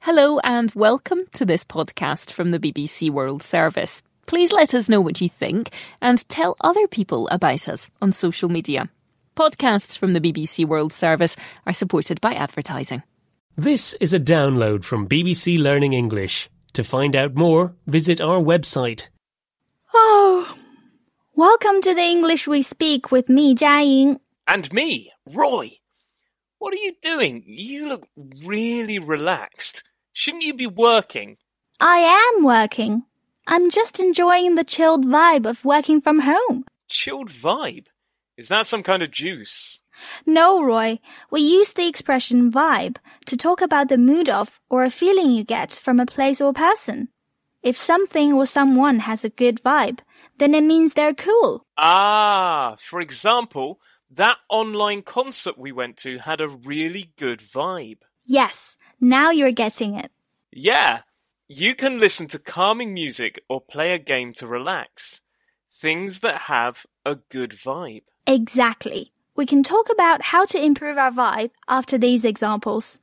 Hello and welcome to this podcast from the BBC World Service. Please let us know what you think and tell other people about us on social media. Podcasts from the BBC World Service are supported by advertising. This is a download from BBC Learning English. To find out more, visit our website. Oh, welcome to the English We Speak with me, Jiaying. And me, Roy. What are you doing? You look really relaxed. Shouldn't you be working? I am working. I'm just enjoying the chilled vibe of working from home. Chilled vibe? Is that some kind of juice? No, Roy. We use the expression vibe to talk about the mood of or a feeling you get from a place or person. If something or someone has a good vibe, then it means they're cool. Ah, for example, that online concert we went to had a really good vibe. Yes, now you're getting it. Yeah, you can listen to calming music or play a game to relax. Things that have a good vibe. Exactly. We can talk about how to improve our vibe after these examples.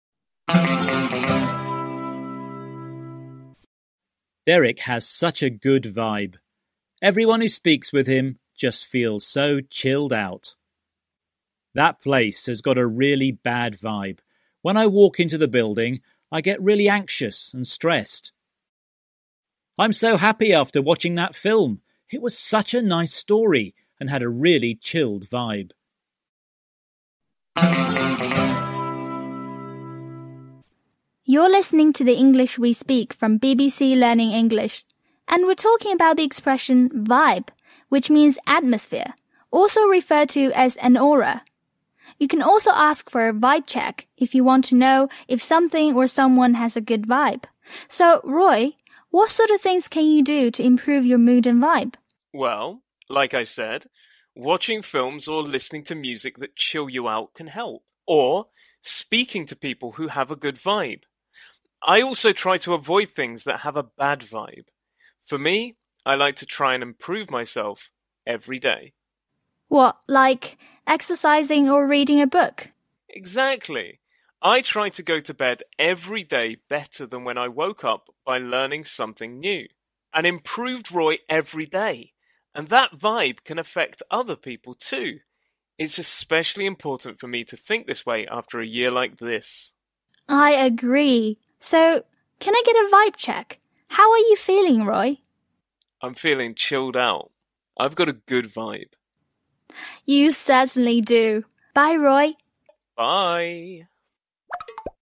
Derek has such a good vibe. Everyone who speaks with him just feels so chilled out. That place has got a really bad vibe. When I walk into the building, I get really anxious and stressed. I'm so happy after watching that film. It was such a nice story and had a really chilled vibe. You're listening to the English We Speak from BBC Learning English, and we're talking about the expression vibe, which means atmosphere, also referred to as an aura. You can also ask for a vibe check if you want to know if something or someone has a good vibe. So, Roy, what sort of things can you do to improve your mood and vibe? Well, like I said, watching films or listening to music that chill you out can help. Or speaking to people who have a good vibe. I also try to avoid things that have a bad vibe. For me, I like to try and improve myself every day. What, like exercising or reading a book? Exactly. I try to go to bed every day better than when I woke up by learning something new. An improved Roy every day. And that vibe can affect other people too. It's especially important for me to think this way after a year like this. I agree. So, can I get a vibe check? How are you feeling, Roy? I'm feeling chilled out. I've got a good vibe. You certainly do. Bye, Roy. Bye.